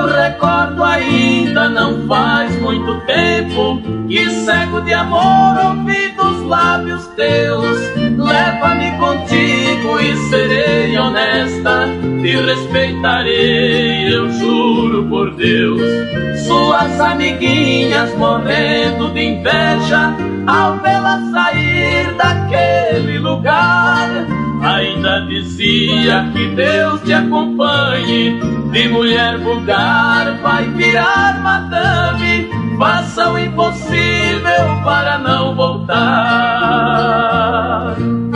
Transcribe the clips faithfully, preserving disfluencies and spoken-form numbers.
Eu recordo ainda, não faz muito tempo, que cego de amor ouvi dos lábios teus: leva-me contigo e serei honesta, te respeitarei, eu juro por Deus. Suas amiguinhas morrendo de inveja ao vê-la sair daquele lugar, ainda dizia que Deus te acompanhe, de mulher vulgar vai virar madame, faça o impossível para não voltar.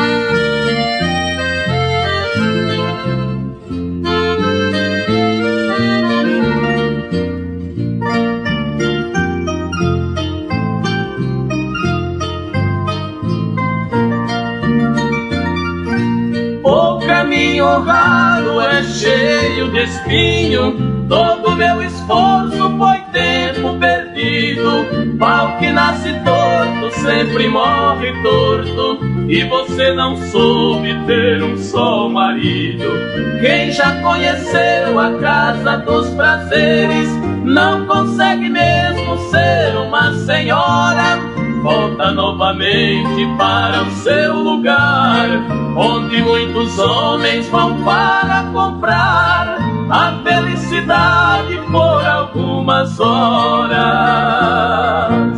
O caminho raro é cheio de espinho, todo meu esforço foi tempo perdido. Pau que nasce torto sempre morre torto, e você não soube ter um só marido. Quem já conheceu a casa dos prazeres não consegue mesmo ser uma senhora. Volta novamente para o seu lugar, onde muitos homens vão para comprar a felicidade por algumas horas.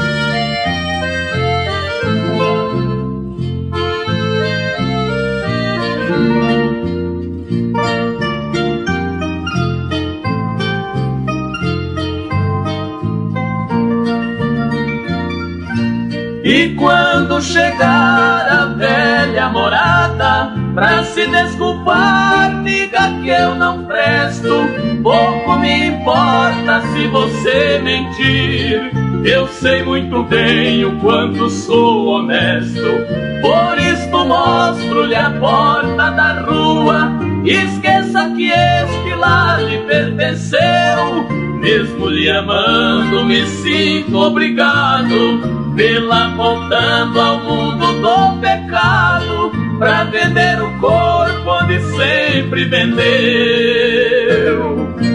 E quando chegar a velha morada, pra se desculpar, diga que eu não presto. Pouco me importa se você mentir, eu sei muito bem o quanto sou honesto. Por isto mostro-lhe a porta da rua, esqueça que este lar lhe pertenceu. Mesmo lhe amando, me sinto obrigado vê-la voltando ao mundo do pecado, pra vender o corpo onde sempre vendeu.